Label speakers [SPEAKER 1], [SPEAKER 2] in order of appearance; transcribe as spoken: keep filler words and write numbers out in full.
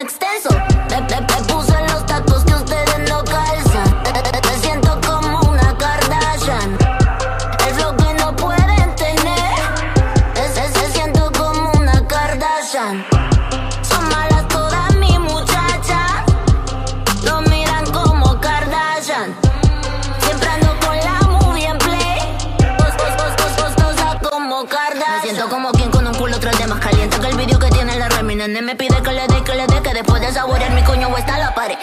[SPEAKER 1] extenso. Me, me, me puse los tacos que ustedes no calzan. Me siento como una Kardashian. El flow que no pueden tener. Se, se siento como una Kardashian. Son malas todas mis muchachas. No miran como Kardashian. Siempre ando con la movie en play. Pos, pos, pos, pos, postosa como Kardashian. Me siento como quien con un culo tres de más caliente que el vídeo que tiene la Remi. Nene me pide que le dé, que le dé, que después de saborear mi coño está la pared.